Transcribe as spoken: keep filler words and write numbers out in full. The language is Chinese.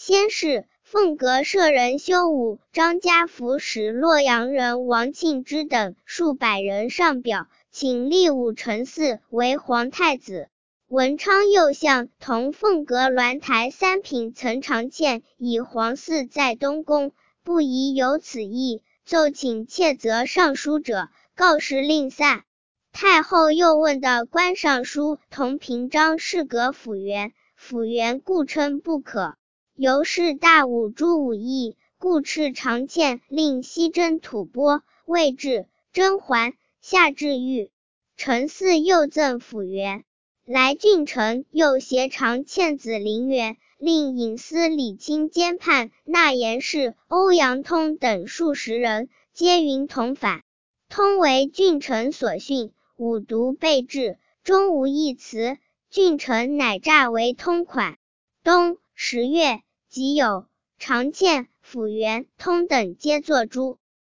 先是，凤阁舍人修武、张家府使洛阳人王庆之等数百人上表，请立武承嗣为皇太子。文昌右相同凤阁鸾台三品岑长倩以皇嗣在东宫，不疑有此意，奏请窃责上书者，告示令散。太后又问的官尚书同平章事阁辅元，辅元故称不可。由是大武朱武义，故敕长倩令西征吐蕃，未至，甄嬛下至狱。承嗣又赠辅元。来郡丞又挟长倩子林元，令尹司李清监判纳言事欧阳通等数十人，皆云同反。通为郡丞所训，五毒备至，终无一词，郡丞乃诈为通款。冬十月，己酉，长倩、辅元、通等皆作诛。